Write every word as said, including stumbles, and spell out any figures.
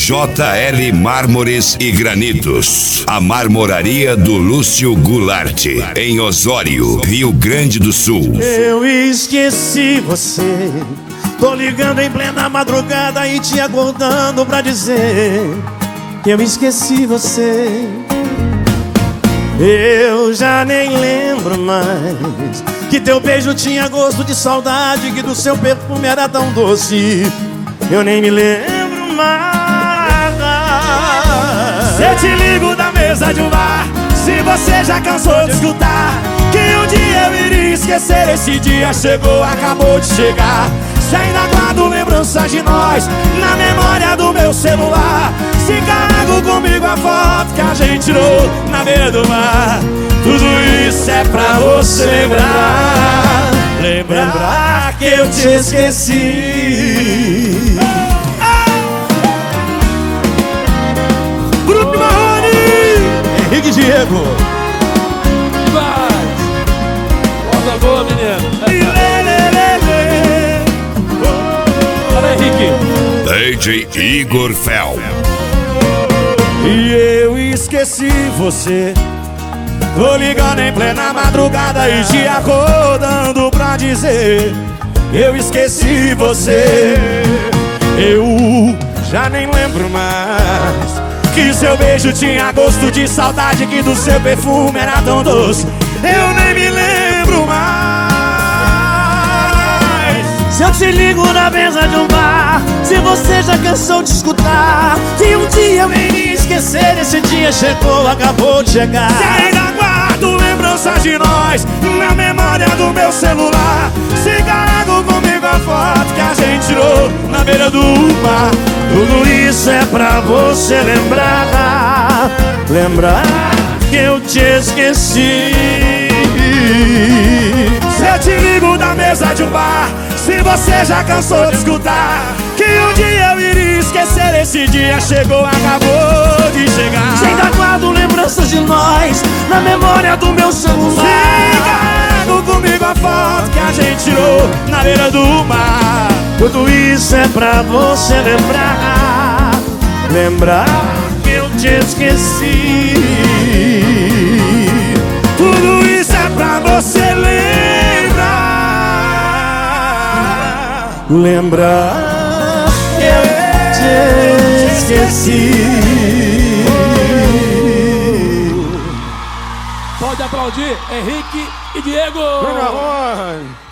J L Mármores e Granitos. A marmoraria do Lúcio Goulart, em Osório, Rio Grande do Sul. Eu esqueci você. Tô ligando em plena madrugada e te acordando pra dizer que eu esqueci você. Eu já nem lembro mais que teu beijo tinha gosto de saudade, que do seu perfume era tão doce. Eu nem me lembro mais. Se eu te ligo da mesa de um bar, se você já cansou de escutar que um dia eu iria esquecer, esse dia chegou, acabou de chegar. Se ainda guardo lembranças de nós na memória do meu celular, se carrego comigo a foto que a gente tirou na beira do mar, tudo isso é pra você lembrar, lembrar que eu te esqueci. Grupo Marrone, Henrique Diego. Vai! Volta boa, menino. Fala, Henrique. D J Igor Fel. E eu esqueci você. Tô ligando em plena madrugada e te acordando pra dizer eu esqueci você. Eu já nem lembro mais que seu beijo tinha gosto de saudade, que do seu perfume era tão doce. Eu nem me lembro mais. Se eu te ligo na mesa de um bar, se você já cansou de escutar que um dia eu iria esquecer, esse dia chegou, acabou de chegar. Se ainda guardo lembranças de nós na memória do meu celular, se carrego comigo a foto que a gente tirou na beira do mar, tudo isso é pra você lembrar, lembrar que eu te esqueci. Se eu te ligo da mesa de um bar, se você já cansou de escutar que um dia eu iria esquecer, esse dia chegou, acabou de chegar. Se ainda guardo lembranças de nós na memória do meu celular, se carrego comigo a foto que a gente tirou na beira do mar, tudo isso é pra você lembrar, lembrar que eu te esqueci. Tudo isso é pra você lembrar, lembrar que eu te esqueci. Pode aplaudir Henrique e Diego.